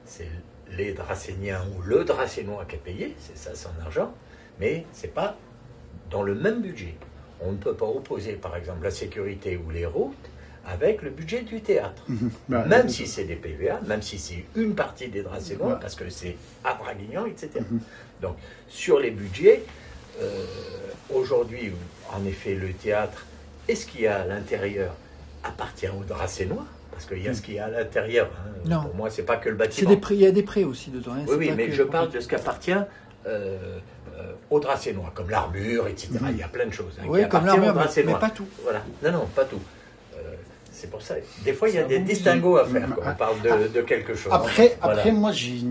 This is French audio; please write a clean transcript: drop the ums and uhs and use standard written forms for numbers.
c'est les Dracéniens ou le Dracénois qui est payé, c'est ça son argent, mais c'est pas dans le même budget. On ne peut pas opposer, par exemple, la sécurité ou les routes avec le budget du théâtre. Même si c'est des PVA, même si c'est une partie des Dracénois, parce que c'est à Draguignan, etc. Donc, sur les budgets, aujourd'hui, en effet, le théâtre et ce qu'il y a à l'intérieur appartient aux Dracénois, parce qu'il y a ce qu'il y a à l'intérieur. Hein. Pour moi, c'est pas que le bâtiment. Il y a des prêts aussi dedans. Hein. Oui, mais je parle de ce qui appartient aux Dracénois, comme l'armure, etc. Il y a plein de choses qui comme l'armure, mais pas tout. Voilà. Non, pas tout. C'est pour ça. Des fois, il y a des distinguos à faire quand on parle de quelque chose. Après, moi, j'ai une